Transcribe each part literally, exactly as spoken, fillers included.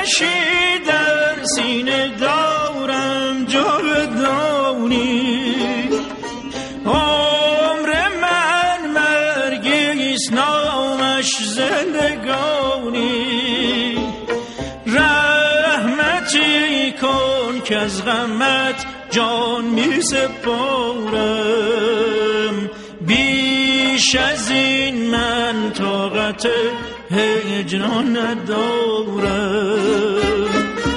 آتشی در سینه دارم جاودانی، عمر من مرگیست نامش زندگانی. رحمتی کن که از غمت جان می سپارم، بیش از این من طاقت هجران ندارم.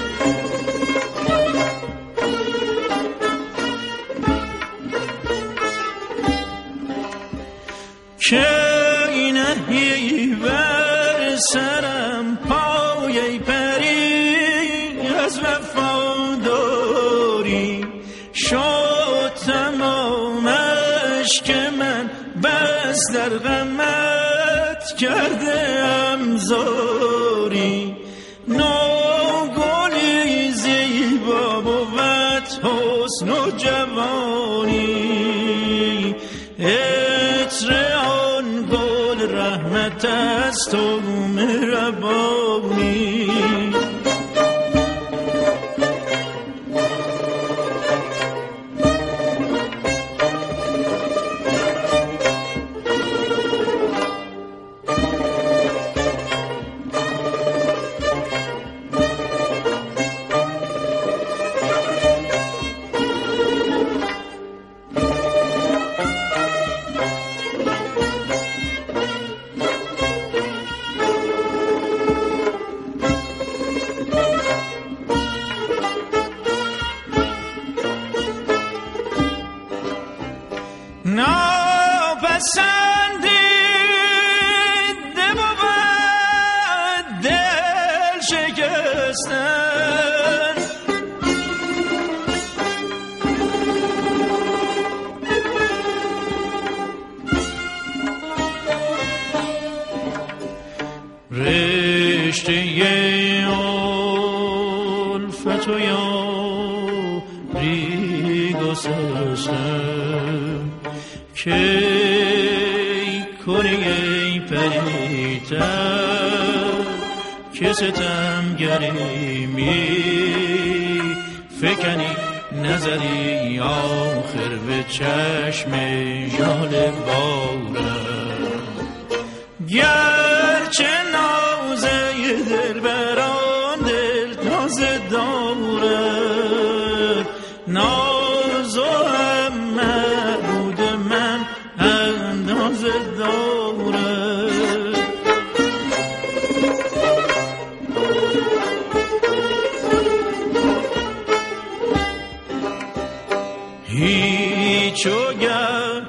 که نهی بر سرم پای پری از وفاداری، شد تمامش که من بس در غمت کرده ام زاری. نوگلی زیبا بود حسن و جوانی، عطر آن گل رحمت است و مهربانی. که ستم گری می فکنی نظری آخر به چشم ژاله بارم. گرچه نازه دل بران دل ناز دارد، نازو هم معبود من انداز دارد. هیچ وگر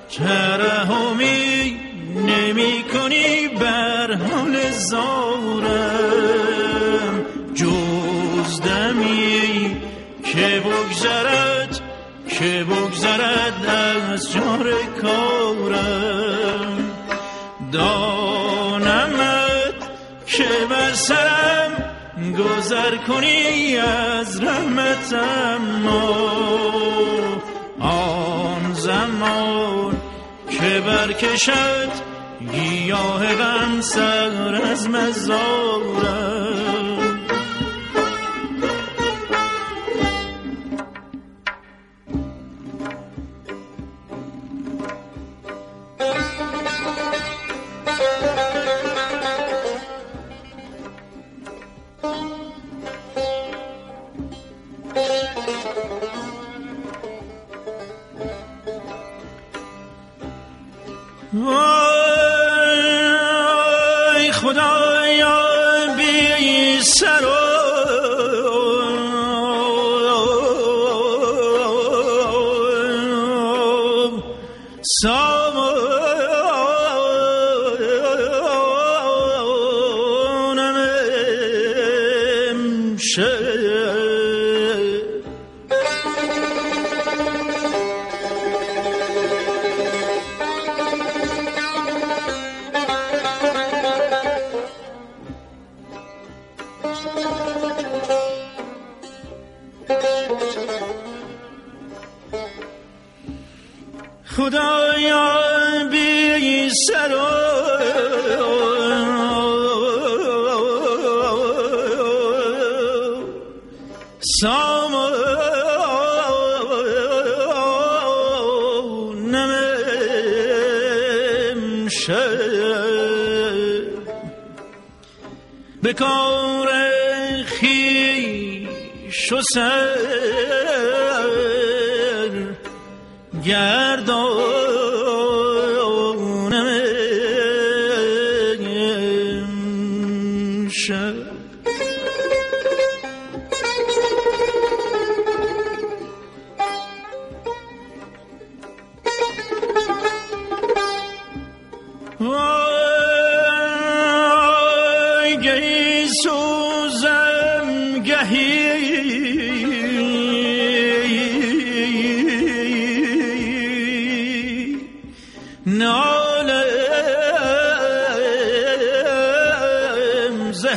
ترحمی نمی کنی بر حال زارم، جز دمی که بگذرد که بگذرد از جار کارم. دانمت که بر سرم گذر کنی از رحمتم، آن زمان که برکشد گیاه غم سر از مزارم. وای خدایا بی سر و سامانم امشب خدایا بی سر و امشب به کار خویش و سر گردانم امشب. وای گهی سوزم گهی نالم ز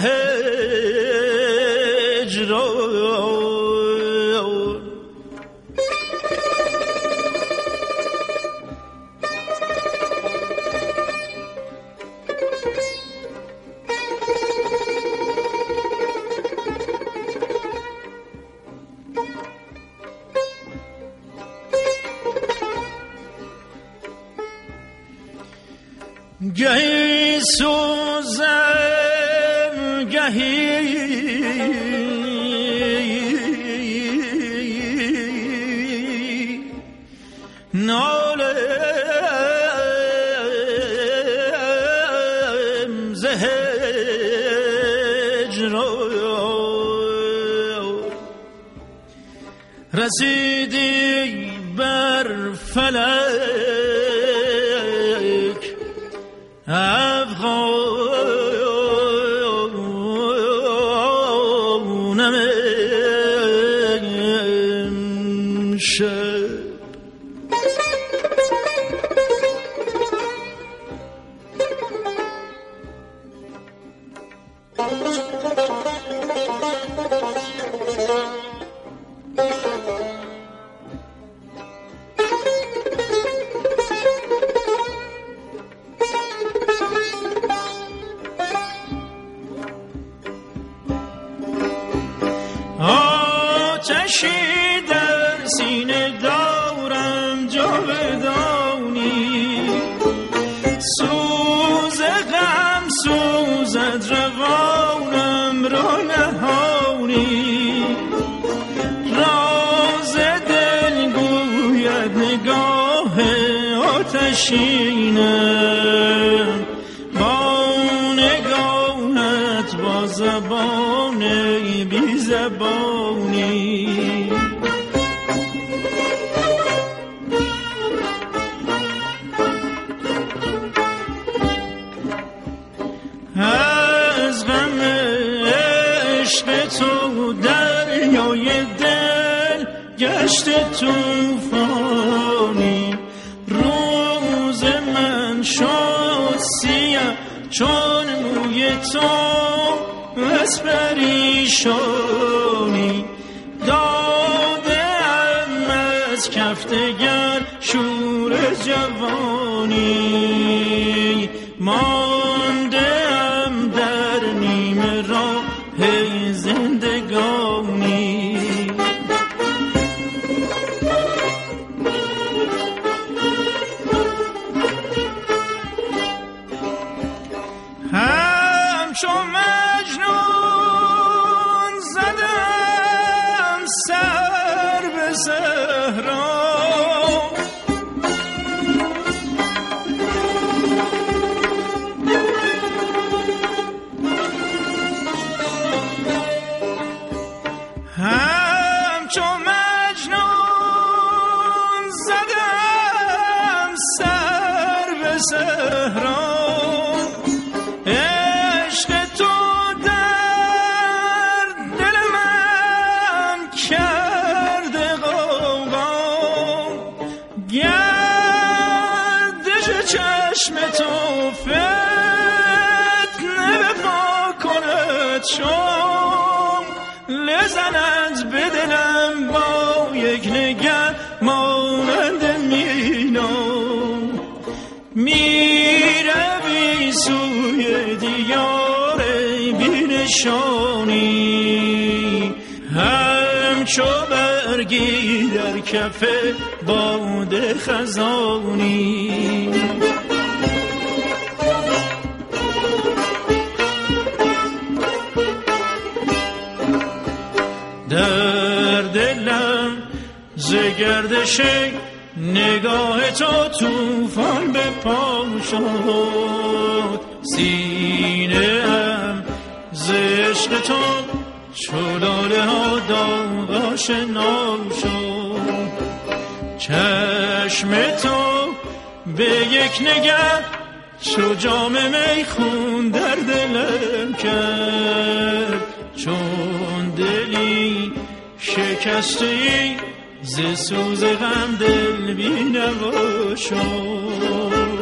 هجران. گهی سوزم گهی نالم ز هجران. رسیدی بر فلک افغانم امشب. آتشی در سینه دارم جاودانی، سوز غم سوزد روانم را نهانی. راز دل گوید نگاه آتشینم، با نگاهت با زبان بی زبانی. از غم عشق تو دریای دل گشت توفانی. روز من شد سیاه چون موی تو از پریشانی. دادم از کف دگر شور جوانی، ماندم در نیمه راه زندگانی. همچو مجنون زدم سر به صحرا، همچو مجنون زدم سر به صحرا. چشم تو فتنه به پا کند چون لزند به دلم با یک نگر مانند مینا. میروی سوی دیار بی نشانی، همچو برگی در کف باد خزانی. ز گردش نگاه تو طوفان به پا شد، سینه ام ز عشق تو چو لاله ها داغ آشنا شد. چشم تو به یک نگاه چو جام می خون در دلم کرد، چون دلی شکسته ای ز سوز غم دل بی نوا شد.